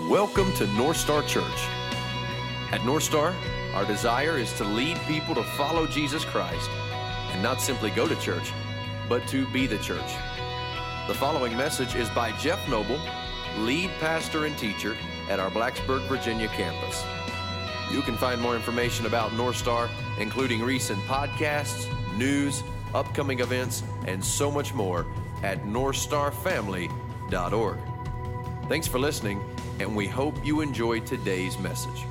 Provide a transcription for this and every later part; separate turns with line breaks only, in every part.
Welcome to North Star Church. At North Star, our desire is to lead people to follow Jesus Christ and not simply go to church, but to be the church. The following message is by Jeff Noble, lead pastor and teacher at our Blacksburg, Virginia campus. You can find more information about North Star, including recent podcasts, news, upcoming events, and so much more at northstarfamily.org. Thanks for listening, and we hope you enjoyed today's message.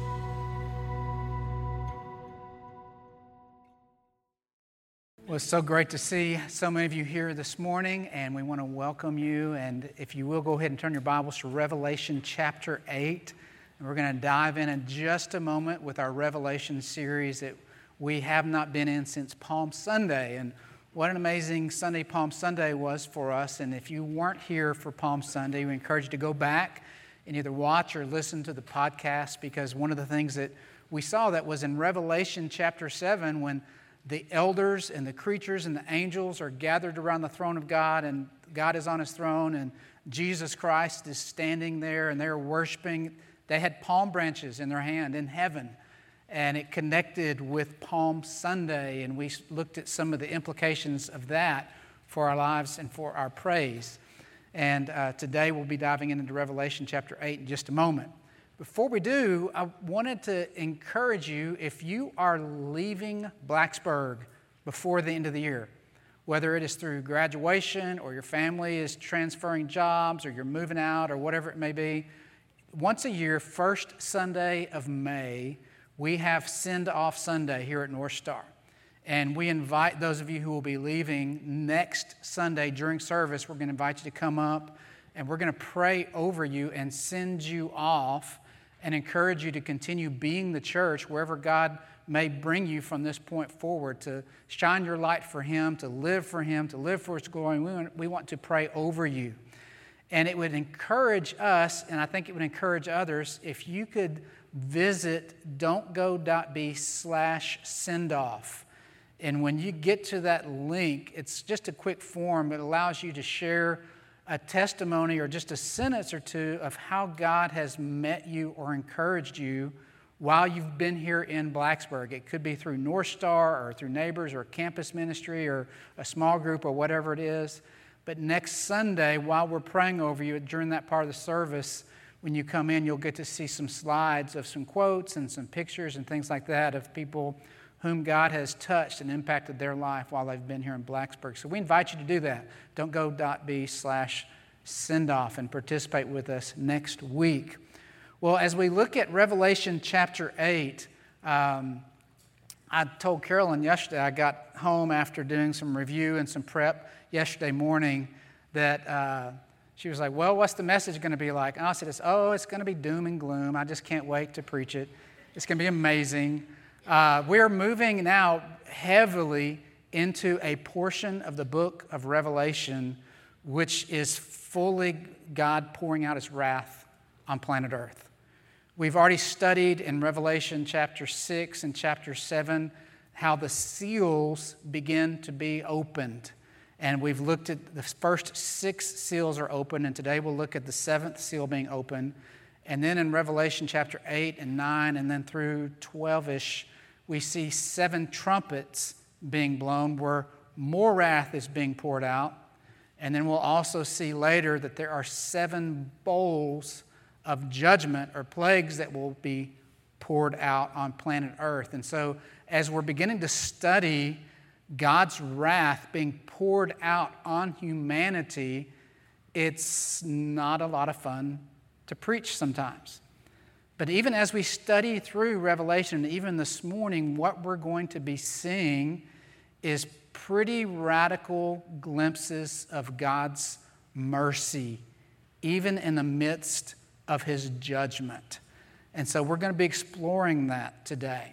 Well, it's so great to see so many of you here this morning, and we want to welcome you. And if you will, go ahead and turn your Bibles to Revelation chapter 8. And we're going to dive in just a moment with our Revelation series that we have not been in since Palm Sunday. And what an amazing Sunday Palm Sunday was for us. And if you weren't here for Palm Sunday, we encourage you to go back and either watch or listen to the podcast, because one of the things that we saw that was in Revelation chapter 7 when the elders and the creatures and the angels are gathered around the throne of God, and God is on his throne, and Jesus Christ is standing there, and they're worshiping. They had palm branches in their hand in heaven, and it connected with Palm Sunday, and we looked at some of the implications of that for our lives and for our praise. And today we'll be diving into Revelation chapter 8 in just a moment. Before we do, I wanted to encourage you, if you are leaving Blacksburg before the end of the year, whether it is through graduation or your family is transferring jobs or you're moving out or whatever it may be, once a year, first Sunday of May, we have Send Off Sunday here at North Star. And we invite those of you who will be leaving next Sunday during service, we're going to invite you to come up, and we're going to pray over you and send you off and encourage you to continue being the church wherever God may bring you from this point forward, to shine your light for Him, to live for Him, to live for His glory. We want to pray over you. And it would encourage us, and I think it would encourage others, if you could visit don'tgo.be/sendoff. And when you get to that link, it's just a quick form. It allows you to share a testimony or just a sentence or two of how God has met you or encouraged you while you've been here in Blacksburg. It could be through North Star or through neighbors or campus ministry or a small group or whatever it is. But next Sunday, while we're praying over you during that part of the service, when you come in, you'll get to see some slides of some quotes and some pictures and things like that of people whom God has touched and impacted their life while they've been here in Blacksburg. So we invite you to do that. don'tgo.be/sendoff and participate with us next week. Well, as we look at Revelation chapter 8, I told Carolyn yesterday, I got home after doing some review and some prep yesterday morning, that she was like, well, what's the message going to be like? And I said, it's going to be doom and gloom. I just can't wait to preach it. It's going to be amazing. We're moving now heavily into a portion of the book of Revelation which is fully God pouring out His wrath on planet Earth. We've already studied in Revelation chapter 6 and chapter 7 how the seals begin to be opened. And we've looked at the first 6 seals are open, and today we'll look at the 7th seal being open. And then in Revelation chapter 8 and 9 and then through 12-ish, we see 7 trumpets being blown where more wrath is being poured out. And then we'll also see later that there are 7 bowls of judgment or plagues that will be poured out on planet Earth. And so as we're beginning to study God's wrath being poured out on humanity, it's not a lot of fun to preach sometimes. But even as we study through Revelation, even this morning, what we're going to be seeing is pretty radical glimpses of God's mercy, even in the midst of His judgment. And so we're going to be exploring that today.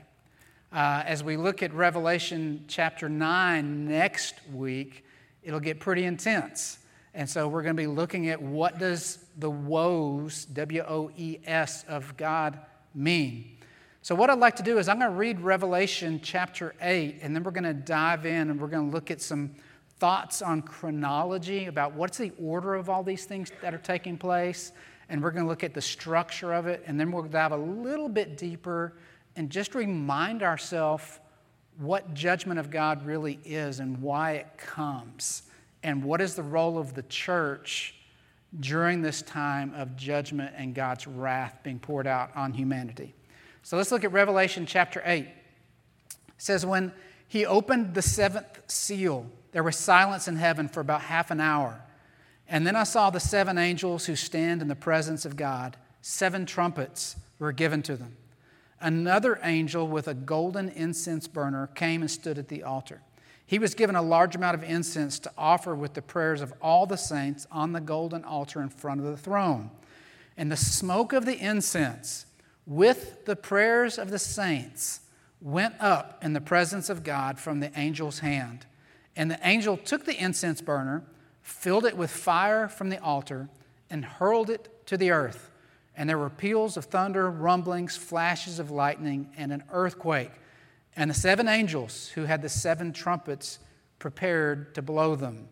As we look at Revelation chapter 9 next week, it'll get pretty intense. And so we're going to be looking at what does the woes, W-O-E-S, of God mean. So what I'd like to do is I'm going to read Revelation chapter 8, and then we're going to dive in and we're going to look at some thoughts on chronology about what's the order of all these things that are taking place, and we're going to look at the structure of it, and then we'll dive a little bit deeper and just remind ourselves what judgment of God really is and why it comes, and what is the role of the church during this time of judgment and God's wrath being poured out on humanity. So let's look at Revelation chapter 8. It says, when he opened the seventh seal, there was silence in heaven for about half an hour. And then I saw the seven angels who stand in the presence of God. 7 trumpets were given to them. Another angel with a golden incense burner came and stood at the altar. He was given a large amount of incense to offer with the prayers of all the saints on the golden altar in front of the throne. And the smoke of the incense with the prayers of the saints went up in the presence of God from the angel's hand. And the angel took the incense burner, filled it with fire from the altar, and hurled it to the earth. And there were peals of thunder, rumblings, flashes of lightning, and an earthquake. And the 7 angels who had the 7 trumpets prepared to blow them.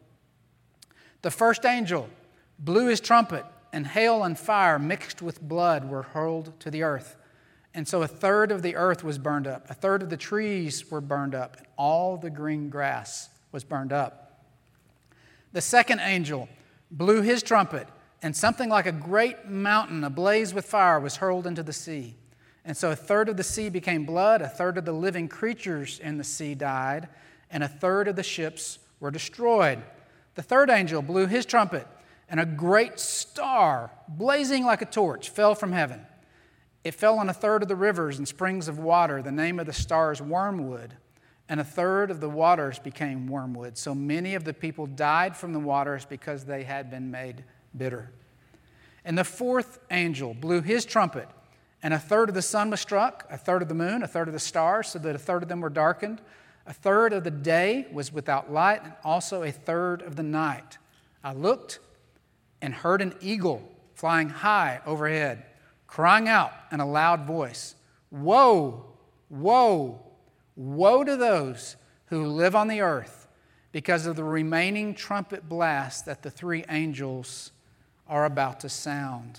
The first angel blew his trumpet, and hail and fire mixed with blood were hurled to the earth. And so 1/3 of the earth was burned up, 1/3 of the trees were burned up, and all the green grass was burned up. The second angel blew his trumpet, and something like a great mountain ablaze with fire was hurled into the sea. And so 1/3 of the sea became blood, 1/3 of the living creatures in the sea died, and 1/3 of the ships were destroyed. The third angel blew his trumpet, and a great star, blazing like a torch, fell from heaven. It fell on 1/3 of the rivers and springs of water. The name of the star is Wormwood, and 1/3 of the waters became wormwood. So many of the people died from the waters because they had been made bitter. And the fourth angel blew his trumpet, and 1/3 of the sun was struck, 1/3 of the moon, 1/3 of the stars, so that 1/3 of them were darkened. 1/3 of the day was without light, and also 1/3 of the night. I looked and heard an eagle flying high overhead, crying out in a loud voice, "Woe, woe, woe to those who live on the earth because of the remaining trumpet blast that the 3 angels are about to sound."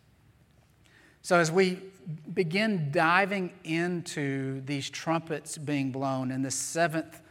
So as we begin diving into these trumpets being blown and the 7th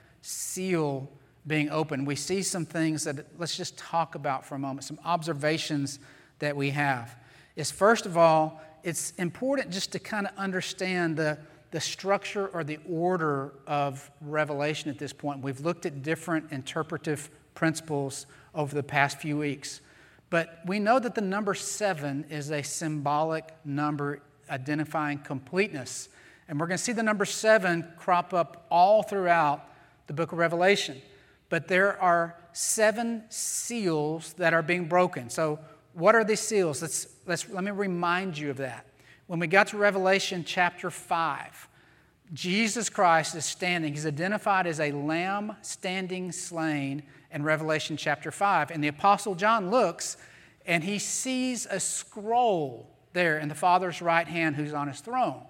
seal being opened, we see some things that let's just talk about for a moment, some observations that we have. Is first of all, it's important just to kind of understand the structure or the order of Revelation at this point. We've looked at different interpretive principles over the past few weeks. But we know that the number 7 is a symbolic number identifying completeness. And we're going to see the number 7 crop up all throughout the book of Revelation. But there are 7 seals that are being broken. So what are these seals? Let me remind you of that. When we got to Revelation chapter 5, Jesus Christ is standing. He's identified as a lamb standing slain in Revelation chapter 5. And the Apostle John looks and he sees a scroll there in the Father's right hand who's on his throne.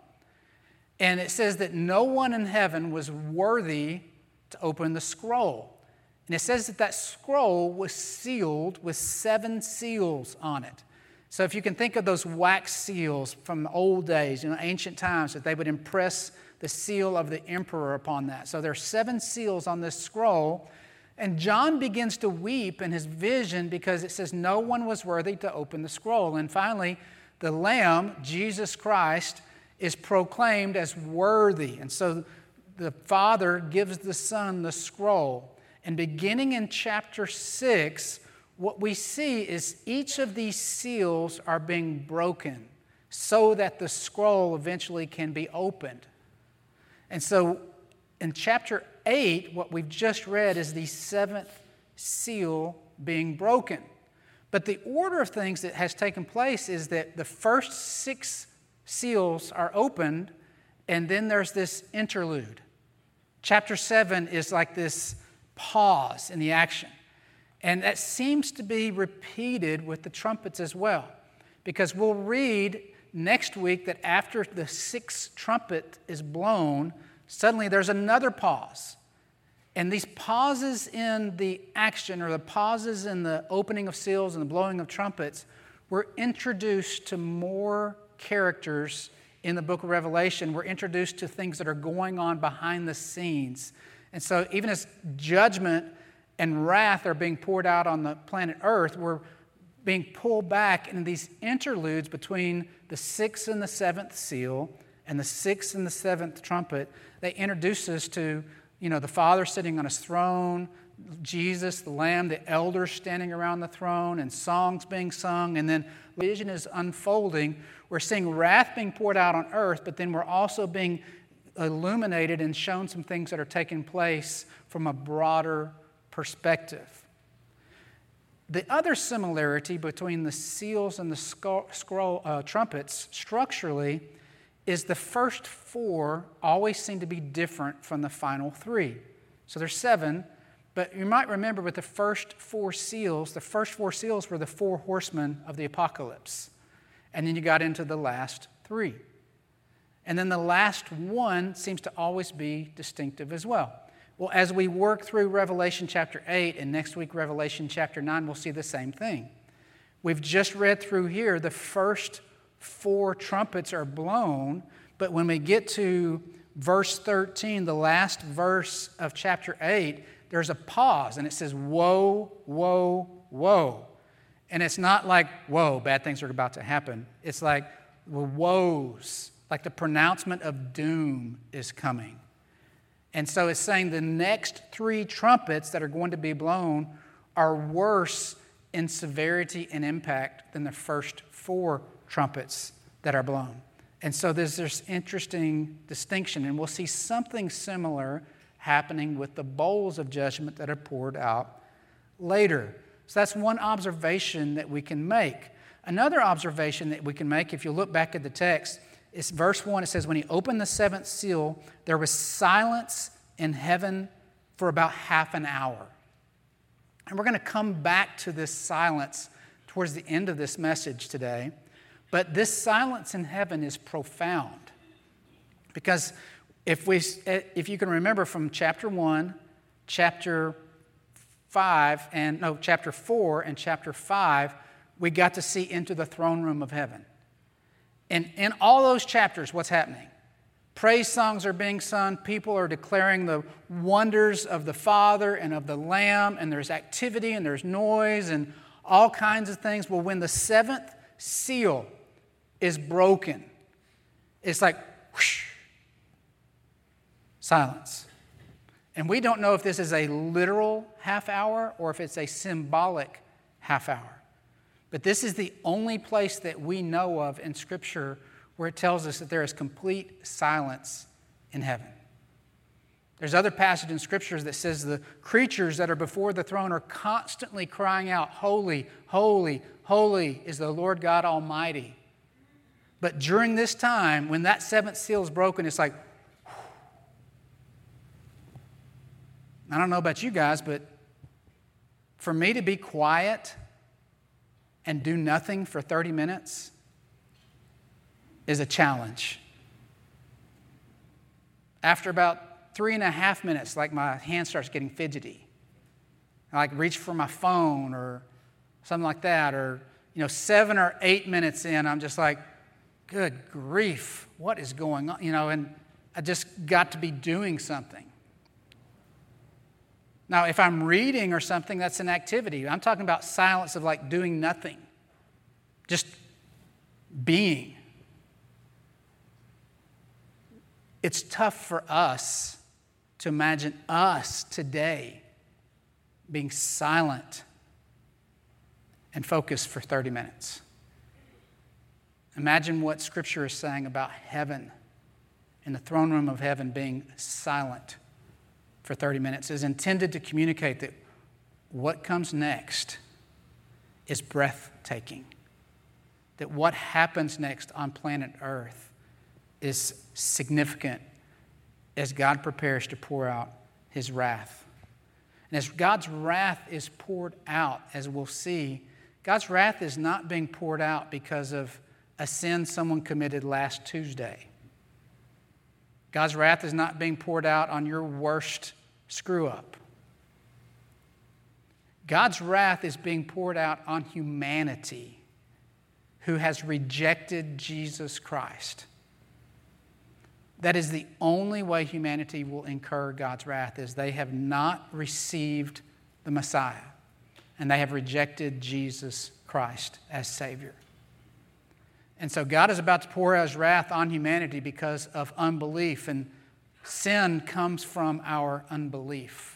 And it says that no one in heaven was worthy to open the scroll. And it says that that scroll was sealed with 7 seals on it. So if you can think of those wax seals from the old days, ancient times, that they would impress the seal of the emperor upon that. So there are 7 seals on this scroll. And John begins to weep in his vision because it says no one was worthy to open the scroll. And finally, the Lamb, Jesus Christ, is proclaimed as worthy. And so the Father gives the Son the scroll. And beginning in chapter 6, what we see is each of these seals are being broken so that the scroll eventually can be opened. And so in chapter 8, what we've just read is the 7th seal being broken. But the order of things that has taken place is that the first 6 seals are opened, and then there's this interlude. Chapter 7 is like this pause in the action. And that seems to be repeated with the trumpets as well. Because we'll read next week that after the 6th trumpet is blown, suddenly there's another pause. And these pauses in the action, or the pauses in the opening of seals and the blowing of trumpets, we're introduced to more characters in the book of Revelation. We're introduced to things that are going on behind the scenes. And so even as judgment and wrath are being poured out on the planet Earth, we're being pulled back in these interludes between the sixth and the seventh seal and the sixth and the seventh trumpet. They introduce us to, the Father sitting on his throne, Jesus, the Lamb, the elders standing around the throne, and songs being sung, and then vision is unfolding. We're seeing wrath being poured out on earth, but then we're also being illuminated and shown some things that are taking place from a broader perspective. The other similarity between the seals and the trumpets structurally is the first four always seem to be different from the final three. So there's seven, but you might remember with the first four seals were the four horsemen of the apocalypse. And then you got into the last three. And then the last one seems to always be distinctive as well. Well, as we work through Revelation chapter 8 and next week Revelation chapter 9, we'll see the same thing. We've just read through here the first four trumpets are blown, but when we get to verse 13, the last verse of chapter 8, there's a pause and it says, woe, woe, woe. And it's not like, whoa, bad things are about to happen. It's like, well, woes, like the pronouncement of doom is coming. And so it's saying the next three trumpets that are going to be blown are worse in severity and impact than the first four trumpets that are blown. And so there's this interesting distinction, and we'll see something similar happening with the bowls of judgment that are poured out later. So that's one observation that we can make. Another observation that we can make, if you look back at the text, is verse 1. It says, when he opened the seventh seal, there was silence in heaven for about half an hour. And we're going to come back to this silence towards the end of this message today. But this silence in heaven is profound. Because if you can remember from chapter 1, chapter 4 and chapter 5, we got to see into the throne room of heaven. And in all those chapters, what's happening? Praise songs are being sung. People are declaring the wonders of the Father and of the Lamb. And there's activity and there's noise and all kinds of things. Well, when the seventh seal is broken, it's like whoosh, silence. And we don't know if this is a literal half hour or if it's a symbolic half hour. But this is the only place that we know of in Scripture where it tells us that there is complete silence in heaven. There's other passage in Scriptures that says the creatures that are before the throne are constantly crying out, holy, holy, holy is the Lord God Almighty. But during this time, when that seventh seal is broken, it's like, I don't know about you guys, but for me to be quiet and do nothing for 30 minutes is a challenge. After about 3.5 minutes, like my hand starts getting fidgety. I like reach for my phone or something like that. Or 7 or 8 minutes in, I'm just like, good grief, what is going on? And I just got to be doing something. Now, if I'm reading or something, that's an activity. I'm talking about silence of like doing nothing, just being. It's tough for us to imagine us today being silent and focused for 30 minutes. Imagine what Scripture is saying about heaven and the throne room of heaven being silent for 30 minutes is intended to communicate that what comes next is breathtaking. That what happens next on planet Earth is significant as God prepares to pour out his wrath. And as God's wrath is poured out, as we'll see, God's wrath is not being poured out because of a sin someone committed last Tuesday. God's wrath is not being poured out on your worst screw-up. God's wrath is being poured out on humanity who has rejected Jesus Christ. That is the only way humanity will incur God's wrath, is they have not received the Messiah, and they have rejected Jesus Christ as Savior. And so God is about to pour out his wrath on humanity because of unbelief, and sin comes from our unbelief.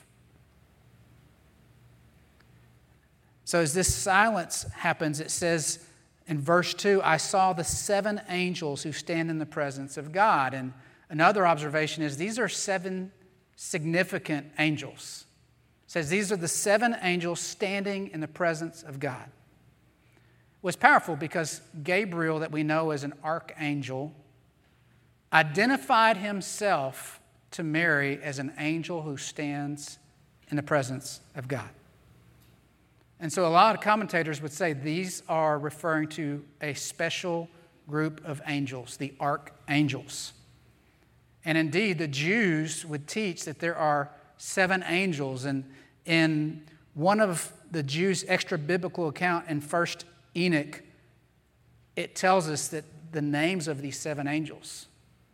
So as this silence happens, it says in verse 2, I saw the 7 angels who stand in the presence of God. And another observation is these are 7 significant angels. It says these are the 7 angels standing in the presence of God. It was powerful because Gabriel, that we know as an archangel, identified himself to Mary as an angel who stands in the presence of God. And so a lot of commentators would say these are referring to a special group of angels, the archangels. And indeed, the Jews would teach that there are 7 angels. And in one of the Jews' extra-biblical account in 1 Enoch, it tells us that the names of these 7 angels.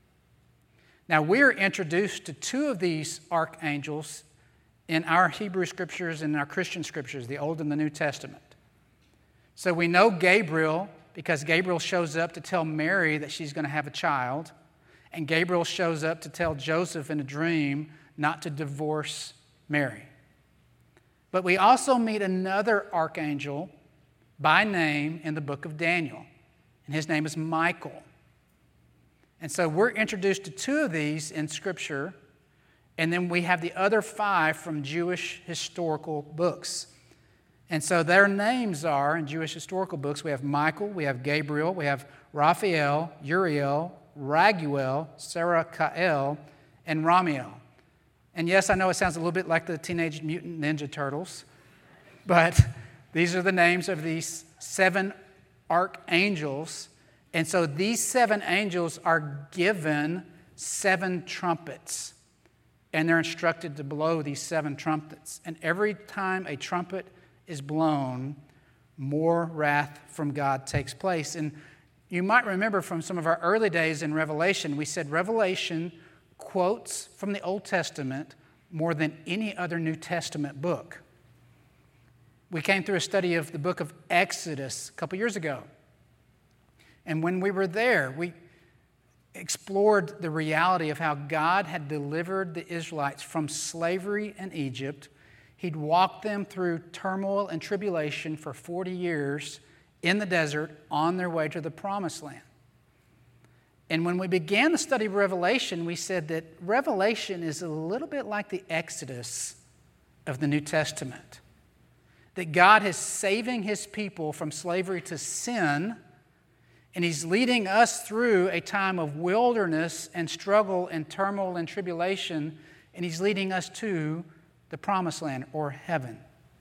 Now, we're introduced to 2 of these archangels in our Hebrew scriptures and our Christian scriptures, the Old and the New Testament. So we know Gabriel because Gabriel shows up to tell Mary that she's going to have a child, and Gabriel shows up to tell Joseph in a dream not to divorce Mary. But we also meet another archangel by name in the book of Daniel, and his name is Michael. And so we're introduced to 2 of these in Scripture, and then we have the other 5 from Jewish historical books. And so their names are, in Jewish historical books, we have Michael, we have Gabriel, we have Raphael, Uriel, Raguel, Sarakael, and Ramiel. And yes, I know it sounds a little bit like the Teenage Mutant Ninja Turtles, but these are the names of these 7 archangels. And so these 7 angels are given 7 trumpets. And they're instructed to blow these 7 trumpets. And every time a trumpet is blown, more wrath from God takes place. And you might remember from some of our early days in Revelation, we said Revelation quotes from the Old Testament more than any other New Testament book. We came through a study of the book of Exodus a couple years ago. And when we were there, we explored the reality of how God had delivered the Israelites from slavery in Egypt. He'd walked them through turmoil and tribulation for 40 years in the desert on their way to the Promised Land. And when we began the study of Revelation, we said that Revelation is a little bit like the Exodus of the New Testament. That God is saving his people from slavery to sin, and he's leading us through a time of wilderness and struggle and turmoil and tribulation, and he's leading us to the Promised Land or heaven.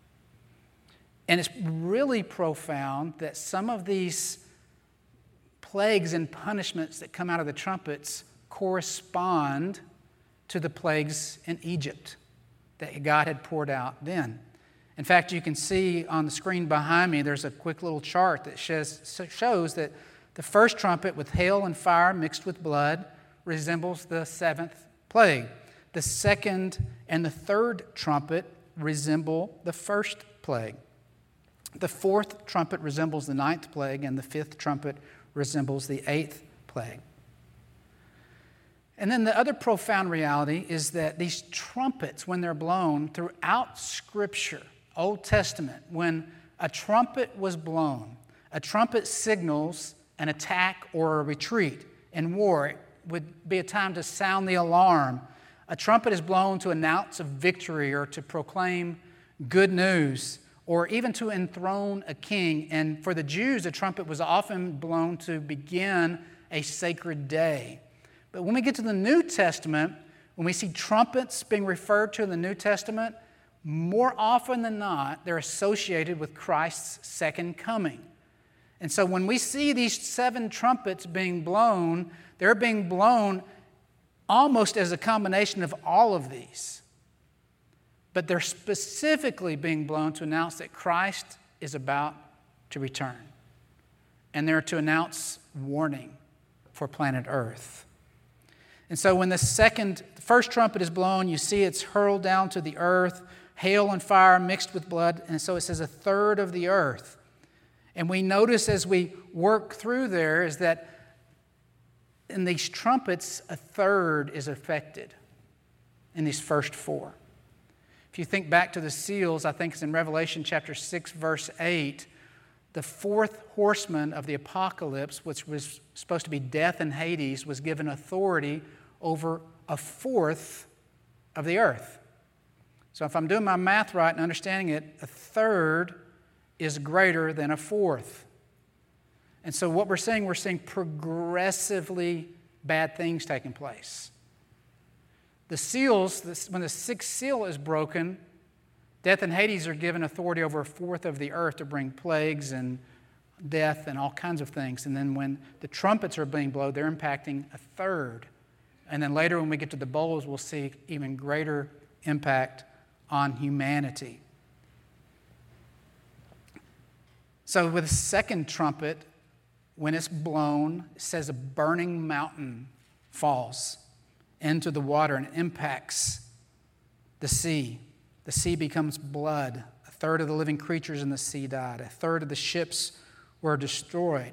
And it's really profound that some of these plagues and punishments that come out of the trumpets correspond to the plagues in Egypt that God had poured out then. In fact, you can see on the screen behind me, there's a quick little chart that shows that the first trumpet with hail and fire mixed with blood resembles the 7th plague. The second and the third trumpet resemble the first plague. The 4th trumpet resembles the 9th plague, and the 5th trumpet resembles the 8th plague. And then the other profound reality is that these trumpets, when they're blown throughout Scripture, Old Testament, when a trumpet was blown, a trumpet signals an attack or a retreat. In war, it would be a time to sound the alarm. A trumpet is blown to announce a victory or to proclaim good news or even to enthrone a king. And for the Jews, a trumpet was often blown to begin a sacred day. But when we get to the New Testament, when we see trumpets being referred to in the New Testament, more often than not, they're associated with Christ's second coming. And so when we see these 7 trumpets being blown, they're being blown almost as a combination of all of these. But they're specifically being blown to announce that Christ is about to return. and they're to announce warning for planet Earth. And so when the first trumpet is blown, you see it's hurled down to the earth, hail and fire mixed with blood, and so it says a third of the earth. And we notice as we work through there is that in these trumpets, a third is affected in these first four. If you think back to the seals, I think it's in Revelation chapter 6, verse 8, the fourth horseman of the apocalypse, which was supposed to be death and Hades, was given authority over a fourth of the earth. So if I'm doing my math right and understanding it, a third is greater than a fourth. And so what we're seeing progressively bad things taking place. The seals, when the sixth seal is broken, death and Hades are given authority over a fourth of the earth to bring plagues and death and all kinds of things. And then when the trumpets are being blown, they're impacting a third. And then later when we get to the bowls, we'll see even greater impact on humanity. So with the second trumpet, when it's blown, it says a burning mountain falls into the water and impacts the sea. The sea becomes blood. A third of the living creatures in the sea died. A third of the ships were destroyed.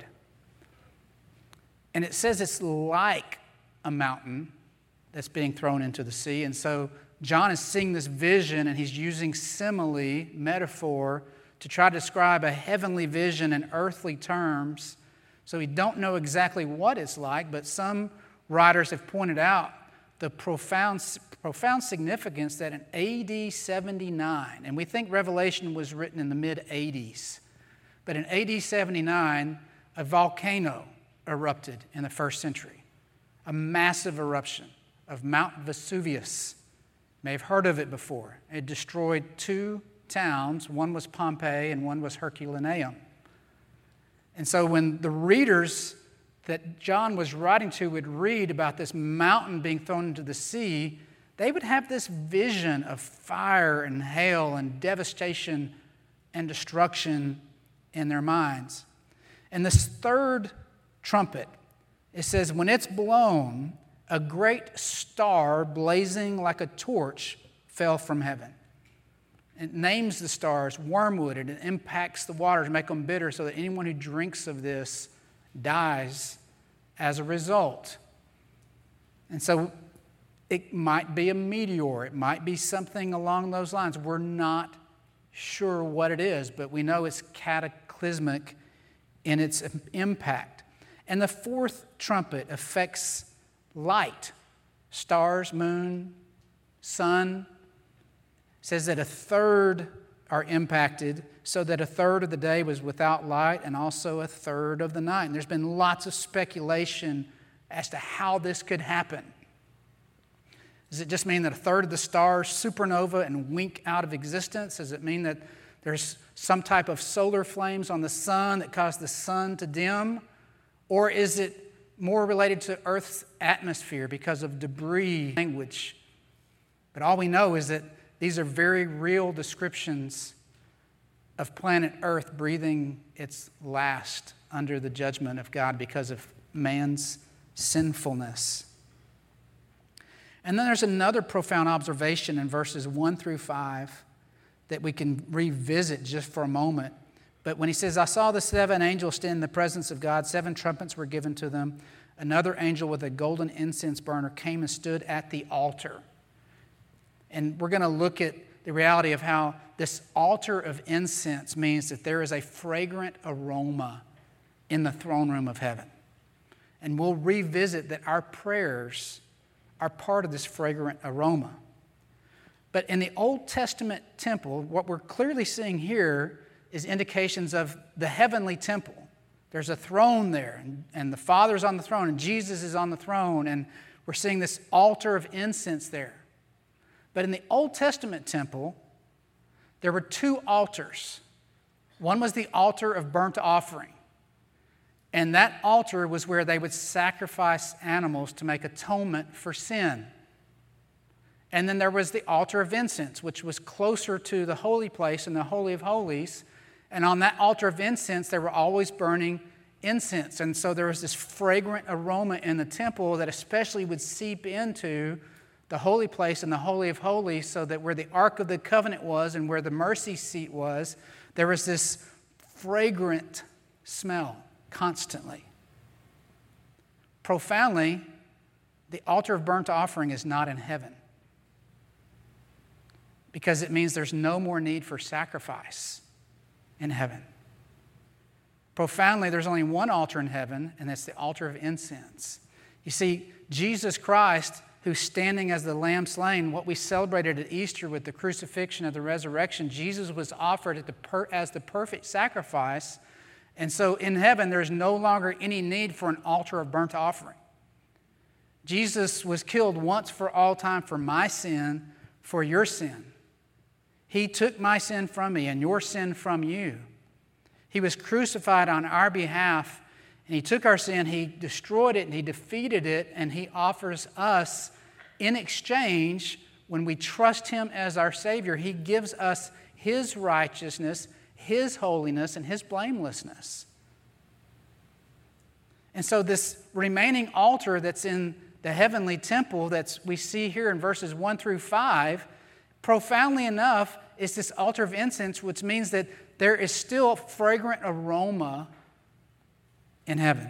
And it says it's like a mountain that's being thrown into the sea. And so John is seeing this vision, and he's using simile, metaphor, to try to describe a heavenly vision in earthly terms. So we don't know exactly what it's like, but some writers have pointed out the profound significance that in AD 79, and we think Revelation was written in the mid-80s, but in AD 79, a volcano erupted in the first century, a massive eruption of Mount Vesuvius. You may have heard of it before. It destroyed two towns. One was Pompeii and one was Herculaneum. And so when the readers that John was writing to would read about this mountain being thrown into the sea, they would have this vision of fire and hail and devastation and destruction in their minds. And this third trumpet, it says, when it's blown, a great star blazing like a torch fell from heaven. It names the stars wormwood, and it impacts the waters, make them bitter, so that anyone who drinks of this dies as a result. And so it might be a meteor. It might be something along those lines. We're not sure what it is, but we know it's cataclysmic in its impact. And the fourth trumpet affects light, stars, moon, sun. It says that a third are impacted, so that a third of the day was without light and also a third of the night. And there's been lots of speculation as to how this could happen. Does it just mean that a third of the stars supernova and wink out of existence? Does it mean that there's some type of solar flames on the sun that cause the sun to dim? Or is it more related to Earth's atmosphere because of debris language? But all we know is that these are very real descriptions of planet Earth breathing its last under the judgment of God because of man's sinfulness. And then there's another profound observation in verses 1 through 5 that we can revisit just for a moment. But when he says, I saw the seven angels stand in the presence of God, 7 trumpets were given to them. Another angel with a golden incense burner came and stood at the altar. And we're going to look at the reality of how this altar of incense means that there is a fragrant aroma in the throne room of heaven. And we'll revisit that our prayers are part of this fragrant aroma. But in the Old Testament temple, what we're clearly seeing here is indications of the heavenly temple. There's a throne there, and the Father's on the throne, and Jesus is on the throne, and we're seeing this altar of incense there. But in the Old Testament temple, there were 2 altars. One was the altar of burnt offering. And that altar was where they would sacrifice animals to make atonement for sin. And then there was the altar of incense, which was closer to the holy place and the Holy of Holies. And on that altar of incense, they were always burning incense. And so there was this fragrant aroma in the temple that especially would seep into the holy place and the Holy of Holies, so that where the Ark of the Covenant was and where the mercy seat was, there was this fragrant smell constantly. Profoundly, the altar of burnt offering is not in heaven, because it means there's no more need for sacrifice in heaven. Profoundly, there's only one altar in heaven, and that's the altar of incense. You see, Jesus Christ, who's standing as the Lamb slain, what we celebrated at Easter with the crucifixion and the resurrection, Jesus was offered as the perfect sacrifice. And so in heaven, there's no longer any need for an altar of burnt offering. Jesus was killed once for all time for my sin, for your sin. He took my sin from me and your sin from you. He was crucified on our behalf, and He took our sin, He destroyed it, and He defeated it, and He offers us in exchange, when we trust Him as our Savior, He gives us His righteousness, His holiness, and His blamelessness. And so this remaining altar that's in the heavenly temple that we see here in verses 1 through 5, profoundly enough, is this altar of incense, which means that there is still a fragrant aroma in heaven.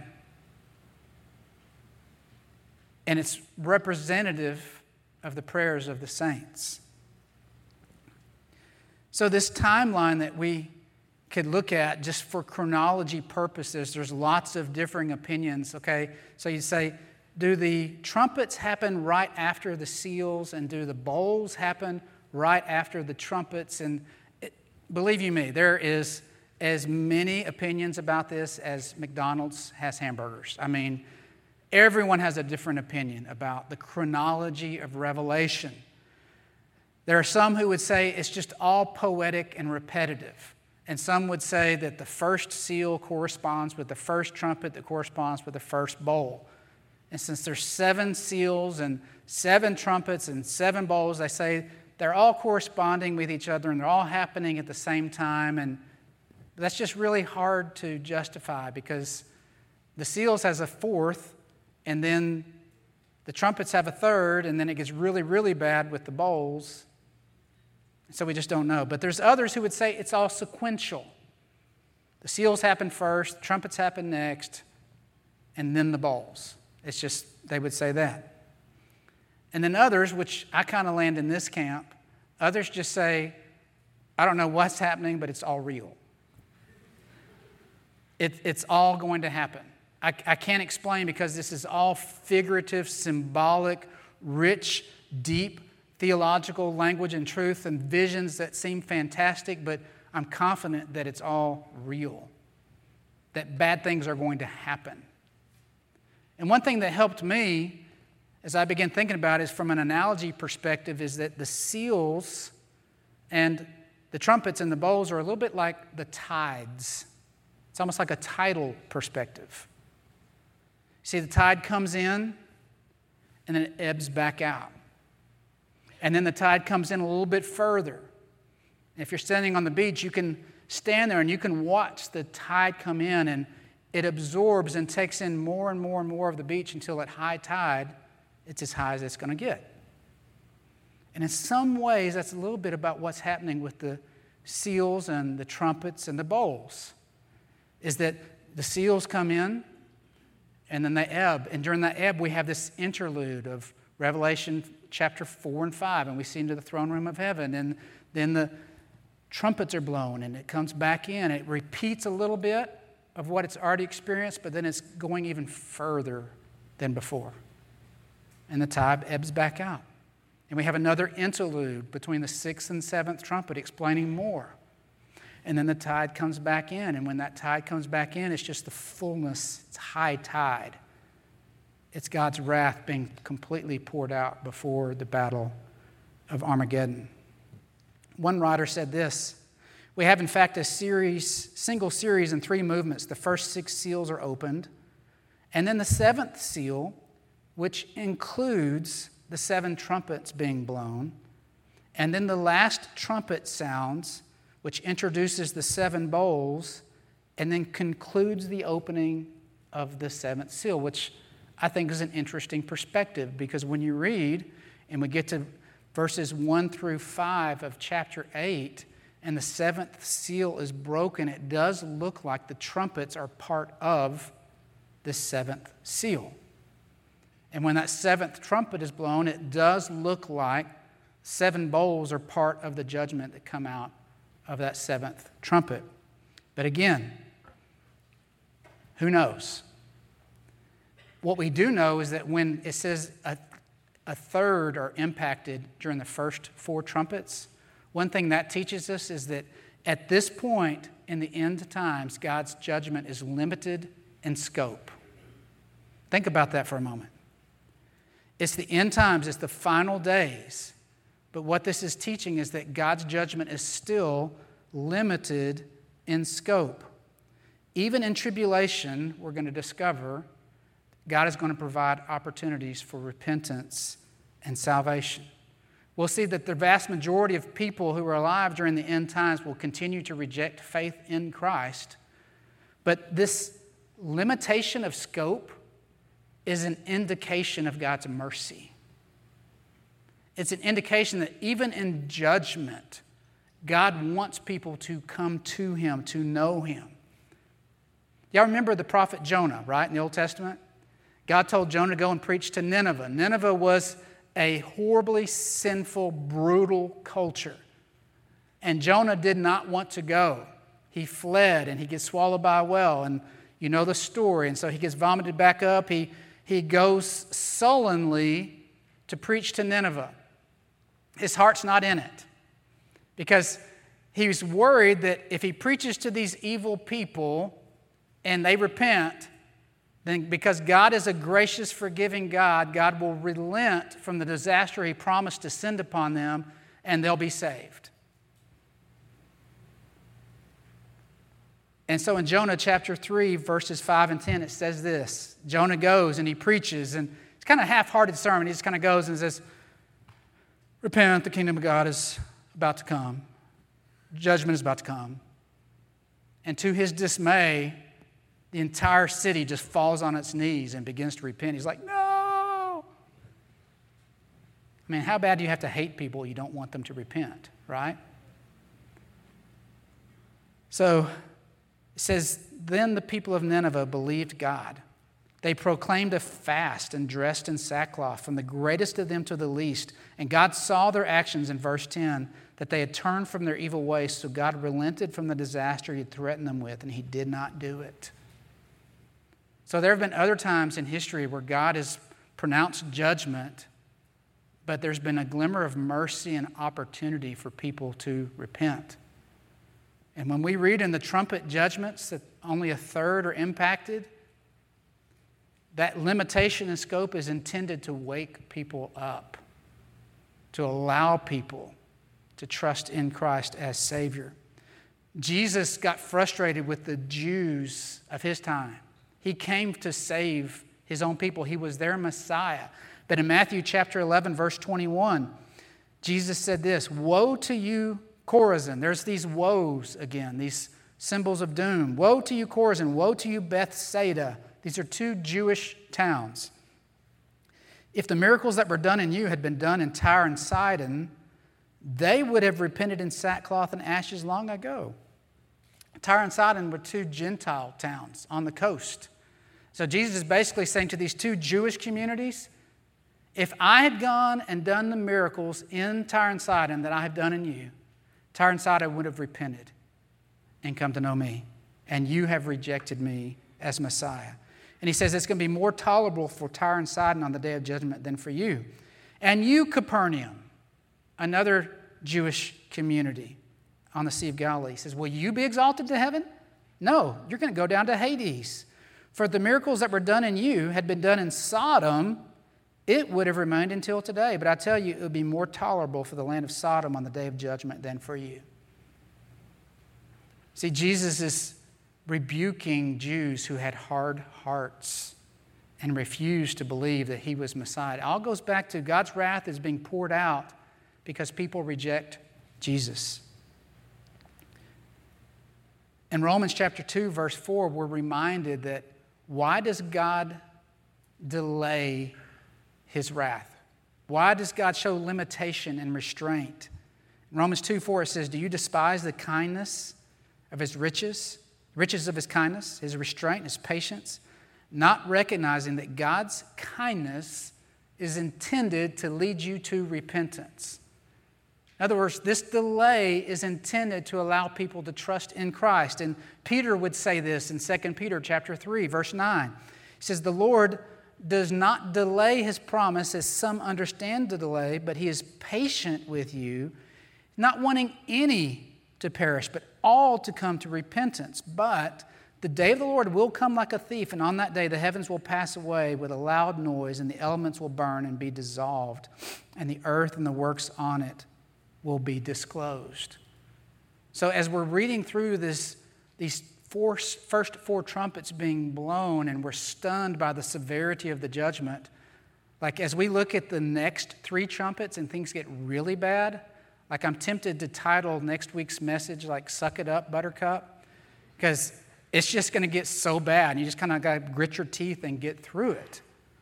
And it's representative of the prayers of the saints. So this timeline that we could look at just for chronology purposes, there's lots of differing opinions, okay? So you say, do the trumpets happen right after the seals, and do the bowls happen right after the trumpets? And believe you me, there is as many opinions about this as McDonald's has hamburgers. I mean, everyone has a different opinion about the chronology of Revelation. There are some who would say it's just all poetic and repetitive. And some would say that the first seal corresponds with the first trumpet that corresponds with the first bowl. And since there's 7 seals and 7 trumpets and 7 bowls, they say they're all corresponding with each other and they're all happening at the same time. And that's just really hard to justify, because the seals has a 4th, and then the trumpets have a 3rd, and then it gets really, really bad with the bowls. So we just don't know. But there's others who would say it's all sequential. The seals happen first, trumpets happen next, and then the bowls. It's just, they would say that. And then others, which I kind of land in this camp, others just say, I don't know what's happening, but it's all real. It's all going to happen. I can't explain, because this is all figurative, symbolic, rich, deep theological language and truth and visions that seem fantastic, but I'm confident that it's all real, that bad things are going to happen. And one thing that helped me as I began thinking about it is, from an analogy perspective, is that the seals and the trumpets and the bowls are a little bit like the tides. It's almost like a tidal perspective. See, the tide comes in and then it ebbs back out. And then the tide comes in a little bit further. And if you're standing on the beach, you can stand there and you can watch the tide come in, and it absorbs and takes in more and more and more of the beach until at high tide, it's as high as it's going to get. And in some ways, that's a little bit about what's happening with the seals and the trumpets and the bowls, is that the seals come in and then they ebb. And during that ebb, we have this interlude of Revelation chapter 4 and 5, and we see into the throne room of heaven, and then the trumpets are blown and it comes back in. It repeats a little bit of what it's already experienced, but then it's going even further than before. And the tide ebbs back out. And we have another interlude between the 6th and 7th trumpet explaining more. And then the tide comes back in. And when that tide comes back in, it's just the fullness. It's high tide. It's God's wrath being completely poured out before the battle of Armageddon. One writer said this: we have, in fact, a single series in 3 movements. The first 6 seals are opened. And then the 7th seal, which includes the 7 trumpets being blown. And then the last trumpet sounds, which introduces the 7 bowls. and then concludes the opening of the seventh seal, which I think is an interesting perspective, because when you read and we get to verses 1 through 5 of chapter 8, and the seventh seal is broken, it does look like the trumpets are part of the seventh seal. And when that seventh trumpet is blown, it does look like 7 bowls are part of the judgment that come out of that seventh trumpet. But again, who knows? What we do know is that when it says a third are impacted during the first 4 trumpets, one thing that teaches us is that at this point in the end times, God's judgment is limited in scope. Think about that for a moment. It's the end times, it's the final days. But what this is teaching is that God's judgment is still limited in scope. Even in tribulation, we're going to discover God is going to provide opportunities for repentance and salvation. We'll see that the vast majority of people who are alive during the end times will continue to reject faith in Christ. But this limitation of scope is an indication of God's mercy. It's an indication that even in judgment, God wants people to come to Him, to know Him. Y'all remember the prophet Jonah, right, in the Old Testament? God told Jonah to go and preach to Nineveh. Nineveh was a horribly sinful, brutal culture. And Jonah did not want to go. He fled, and he gets swallowed by a whale, and you know the story. And so he gets vomited back up. He goes sullenly to preach to Nineveh. His heart's not in it, because he's worried that if he preaches to these evil people and they repent, then because God is a gracious, forgiving God, God will relent from the disaster He promised to send upon them, and they'll be saved. And so in Jonah chapter 3, verses 5 and 10, it says this. Jonah goes and he preaches, and it's kind of a half-hearted sermon. He just kind of goes and says, repent, the kingdom of God is about to come. Judgment is about to come. And to his dismay, the entire city just falls on its knees and begins to repent. He's like, no! I mean, how bad do you have to hate people you don't want them to repent, right? So it says, then the people of Nineveh believed God. They proclaimed a fast and dressed in sackcloth, from the greatest of them to the least. And God saw their actions in verse 10, that they had turned from their evil ways, so God relented from the disaster He had threatened them with, and He did not do it. So there have been other times in history where God has pronounced judgment, but there's been a glimmer of mercy and opportunity for people to repent. And when we read in the trumpet judgments that only a third are impacted, that limitation in scope is intended to wake people up, to allow people to trust in Christ as Savior. Jesus got frustrated with the Jews of His time. He came to save His own people. He was their Messiah. But in Matthew chapter 11, verse 21, Jesus said this, woe to you, Chorazin. There's these woes again, these symbols of doom. Woe to you, Chorazin. Woe to you, Bethsaida. These are 2 Jewish towns. If the miracles that were done in you had been done in Tyre and Sidon, they would have repented in sackcloth and ashes long ago. Tyre and Sidon were 2 Gentile towns on the coast. So Jesus is basically saying to these 2 Jewish communities, if I had gone and done the miracles in Tyre and Sidon that I have done in you, Tyre and Sidon would have repented and come to know me, and you have rejected me as Messiah. And he says it's going to be more tolerable for Tyre and Sidon on the day of judgment than for you. And you, Capernaum, another Jewish community on the Sea of Galilee, says, will you be exalted to heaven? No, you're going to go down to Hades. For the miracles that were done in you had been done in Sodom, it would have remained until today. But I tell you, it would be more tolerable for the land of Sodom on the day of judgment than for you. See, Jesus is rebuking Jews who had hard hearts and refused to believe that He was Messiah. It all goes back to God's wrath is being poured out because people reject Jesus. In Romans chapter 2, verse 4, we're reminded that why does God delay his wrath? Why does God show limitation and restraint? In Romans 2:4 it says, do you despise the kindness of his riches of his kindness, his restraint, his patience, not recognizing that God's kindness is intended to lead you to repentance? In other words, this delay is intended to allow people to trust in Christ. And Peter would say this in 2 Peter chapter 3, verse 9. He says, the Lord does not delay his promise as some understand the delay, but he is patient with you, not wanting any to perish, but all to come to repentance. But the day of the Lord will come like a thief, and on that day the heavens will pass away with a loud noise, and the elements will burn and be dissolved, and the earth and the works on it will be disclosed. So as we're reading through these first four trumpets being blown, and we're stunned by the severity of the judgment, like as we look at the next three trumpets and things get really bad, like I'm tempted to title next week's message like Suck It Up, Buttercup, because it's just going to get so bad, and you just kind of got to grit your teeth and get through it.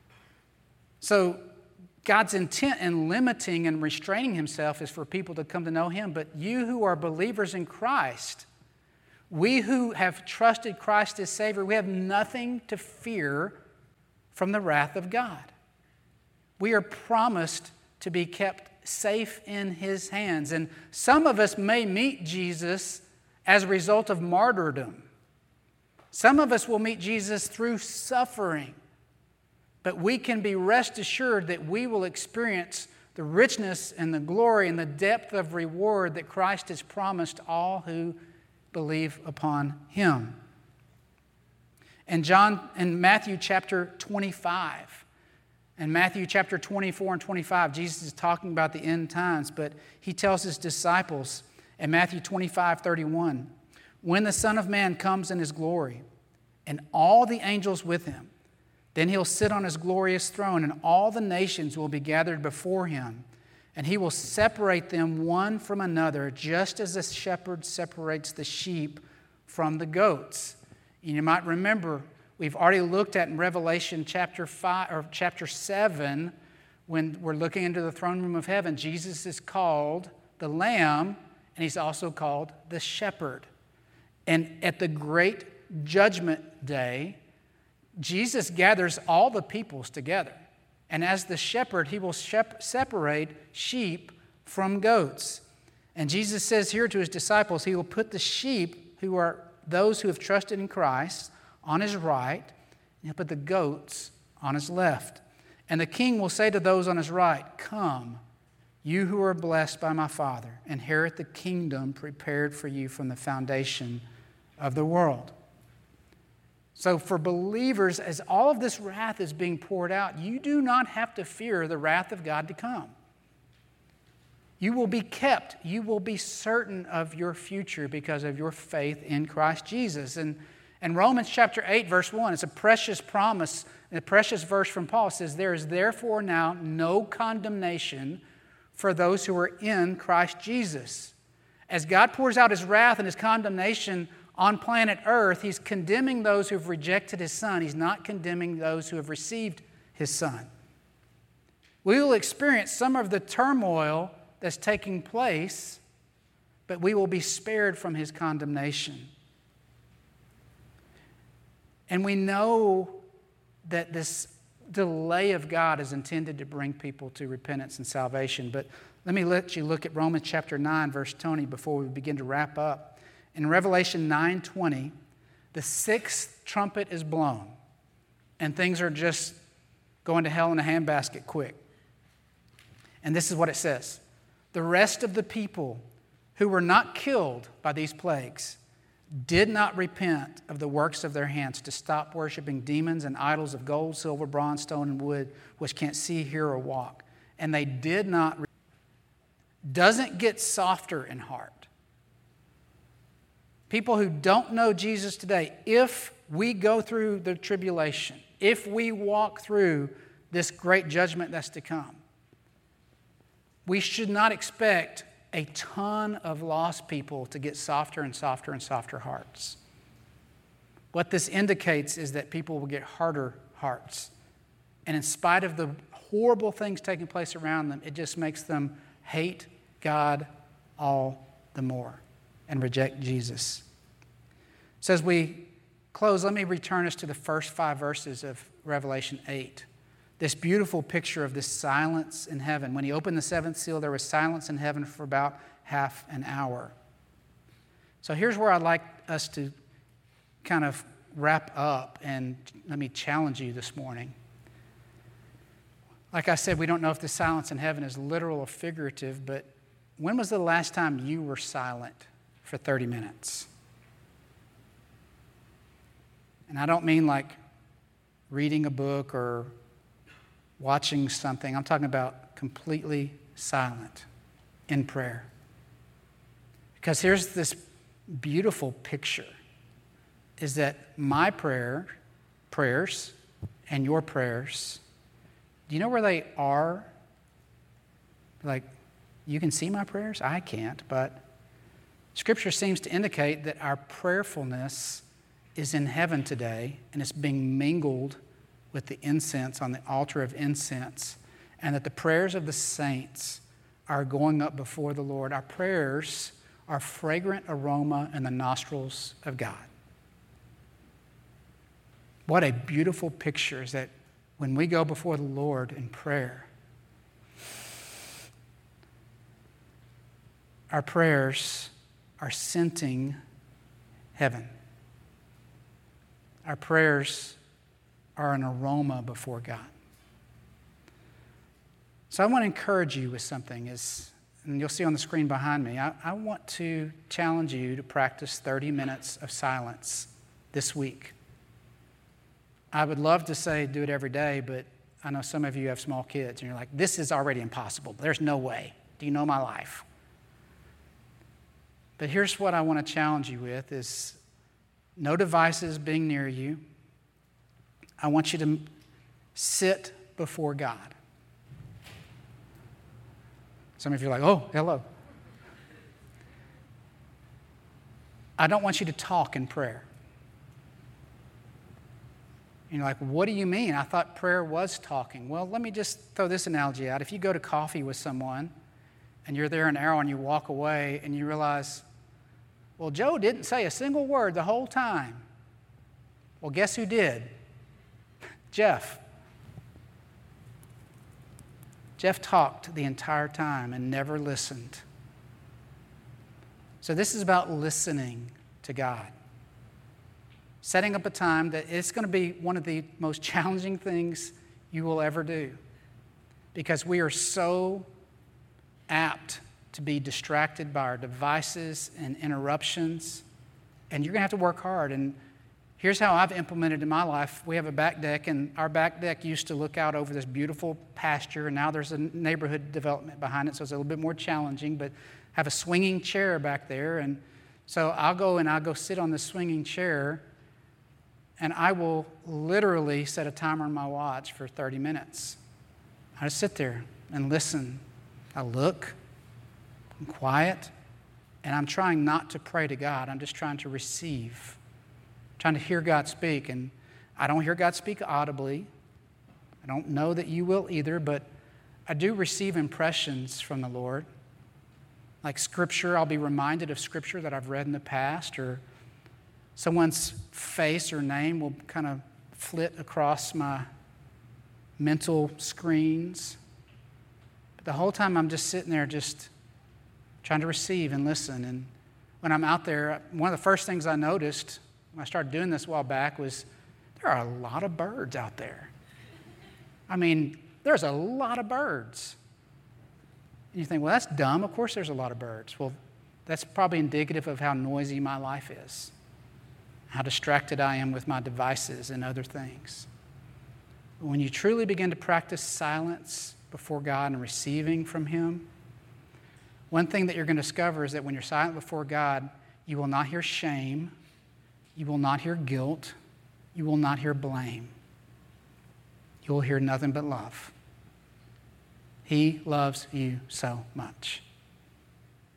So God's intent in limiting and restraining himself is for people to come to know him. But you who are believers in Christ, we who have trusted Christ as Savior, we have nothing to fear from the wrath of God. We are promised to be kept safe in his hands. And some of us may meet Jesus as a result of martyrdom. Some of us will meet Jesus through suffering. But we can be rest assured that we will experience the richness and the glory and the depth of reward that Christ has promised all who believe upon him. And in Matthew chapter 25, and Matthew chapter 24 and 25, Jesus is talking about the end times, but he tells his disciples in Matthew 25:31, when the Son of Man comes in his glory and all the angels with him, then he'll sit on his glorious throne, and all the nations will be gathered before him. And he will separate them one from another, just as a shepherd separates the sheep from the goats. And you might remember, we've already looked at in Revelation chapter 5 or chapter 7, when we're looking into the throne room of heaven, Jesus is called the Lamb, and he's also called the Shepherd. And at the great judgment day, Jesus gathers all the peoples together. And as the shepherd, he will separate sheep from goats. And Jesus says here to his disciples, he will put the sheep, who are those who have trusted in Christ, on his right, and he'll put the goats on his left. And the king will say to those on his right, come, you who are blessed by my Father, inherit the kingdom prepared for you from the foundation of the world. So for believers, as all of this wrath is being poured out, you do not have to fear the wrath of God to come. You will be kept. You will be certain of your future because of your faith in Christ Jesus. And Romans chapter 8, verse 1, it's a precious promise, a precious verse from Paul. It says, there is therefore now no condemnation for those who are in Christ Jesus. As God pours out his wrath and his condemnation on planet Earth, he's condemning those who have rejected his Son. He's not condemning those who have received his Son. We will experience some of the turmoil that's taking place, but we will be spared from his condemnation. And we know that this delay of God is intended to bring people to repentance and salvation. But let me let you look at Romans chapter 9, verse 20, before we begin to wrap up. In Revelation 9:20, the sixth trumpet is blown, and things are just going to hell in a handbasket quick. And this is what it says. The rest of the people who were not killed by these plagues did not repent of the works of their hands to stop worshiping demons and idols of gold, silver, bronze, stone, and wood, which can't see, hear, or walk. And they did not. Doesn't get softer in heart. People who don't know Jesus today, if we go through the tribulation, if we walk through this great judgment that's to come, we should not expect a ton of lost people to get softer and softer and softer hearts. What this indicates is that people will get harder hearts. And in spite of the horrible things taking place around them, it just makes them hate God all the more and reject Jesus. So as we close, let me return us to the first 5 verses of Revelation 8. This beautiful picture of this silence in heaven. When he opened the 7th seal, there was silence in heaven for about half an hour. So here's where I'd like us to kind of wrap up, and let me challenge you this morning. Like I said, we don't know if the silence in heaven is literal or figurative, but when was the last time you were silent for 30 minutes? And I don't mean like reading a book or watching something. I'm talking about completely silent in prayer. Because here's this beautiful picture, is that my prayers and your prayers, do you know where they are? Like, you can see my prayers? I can't, but Scripture seems to indicate that our prayerfulness is in heaven today, and it's being mingled with the incense on the altar of incense, and that the prayers of the saints are going up before the Lord. Our prayers are fragrant aroma in the nostrils of God. What a beautiful picture is that when we go before the Lord in prayer, our prayers are scenting heaven. Our prayers are an aroma before God. So I want to encourage you with something, and you'll see on the screen behind me. I want to challenge you to practice 30 minutes of silence this week. I would love to say do it every day, but I know some of you have small kids, and you're like, this is already impossible. There's no way. Do you know my life? But here's what I want to challenge you with is no devices being near you. I want you to sit before God. Some of you are like, oh, hello. I don't want you to talk in prayer. And you're like, what do you mean? I thought prayer was talking. Well, let me just throw this analogy out. If you go to coffee with someone and you're there an hour and you walk away and you realize, well, Joe didn't say a single word the whole time. Well, guess who did? Jeff. Jeff talked the entire time and never listened. So this is about listening to God. Setting up a time that it's going to be one of the most challenging things you will ever do, because we are so apt to be distracted by our devices and interruptions, and you're going to have to work hard. And here's how I've implemented in my life. We have a back deck, and our back deck used to look out over this beautiful pasture, and now there's a neighborhood development behind it, so it's a little bit more challenging, but I have a swinging chair back there, and so I'll go sit on this swinging chair, and I will literally set a timer on my watch for 30 minutes. I just sit there and listen. I look, I'm quiet, and I'm trying not to pray to God. I'm just trying to receive, trying to hear God speak. And I don't hear God speak audibly. I don't know that you will either, but I do receive impressions from the Lord. Like Scripture, I'll be reminded of Scripture that I've read in the past, or someone's face or name will kind of flit across my mental screens. But the whole time I'm just sitting there just trying to receive and listen. And when I'm out there, one of the first things I noticed when I started doing this a while back was there are a lot of birds out there. I mean, there's a lot of birds. And you think, well, that's dumb. Of course there's a lot of birds. Well, that's probably indicative of how noisy my life is, how distracted I am with my devices and other things. But when you truly begin to practice silence before God and receiving from Him, one thing that you're going to discover is that when you're silent before God, you will not hear shame, you will not hear guilt, you will not hear blame. You will hear nothing but love. He loves you so much.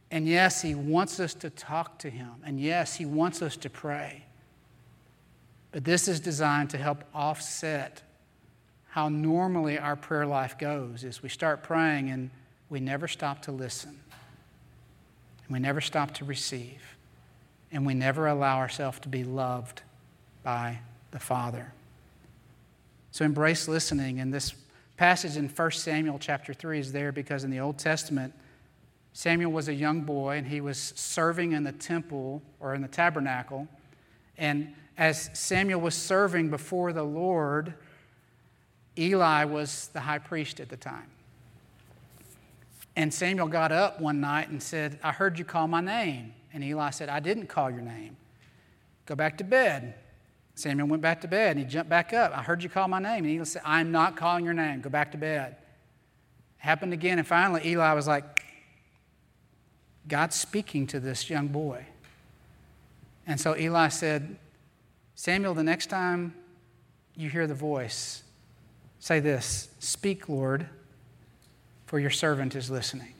And yes, He wants us to talk to Him. And yes, He wants us to pray. But this is designed to help offset how normally our prayer life goes. Is we start praying and we never stop to listen. And we never stop to receive. And we never allow ourselves to be loved by the Father. So embrace listening. And this passage in 1 Samuel chapter 3 is there because in the Old Testament, Samuel was a young boy and he was serving in the temple or in the tabernacle. And as Samuel was serving before the Lord, Eli was the high priest at the time. And Samuel got up one night and said, I heard you call my name. And Eli said, I didn't call your name. Go back to bed. Samuel went back to bed and he jumped back up. I heard you call my name. And Eli said, I'm not calling your name. Go back to bed. Happened again. And finally, Eli was like, God's speaking to this young boy. And so Eli said, Samuel, the next time you hear the voice, say this, speak, Lord, for your servant is listening.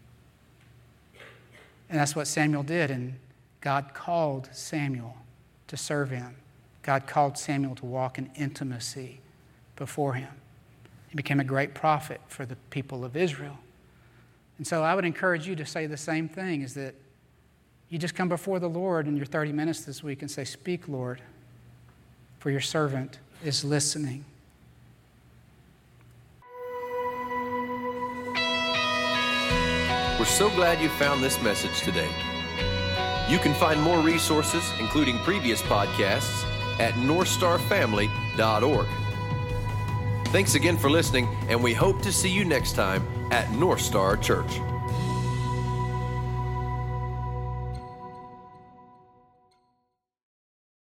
And that's what Samuel did. And God called Samuel to serve him. God called Samuel to walk in intimacy before him. He became a great prophet for the people of Israel. And so I would encourage you to say the same thing, is that you just come before the Lord in your 30 minutes this week and say, speak, Lord, for your servant is listening.
We're so glad you found this message today. You can find more resources, including previous podcasts, at northstarfamily.org. Thanks again for listening, and we hope to see you next time at North Star Church.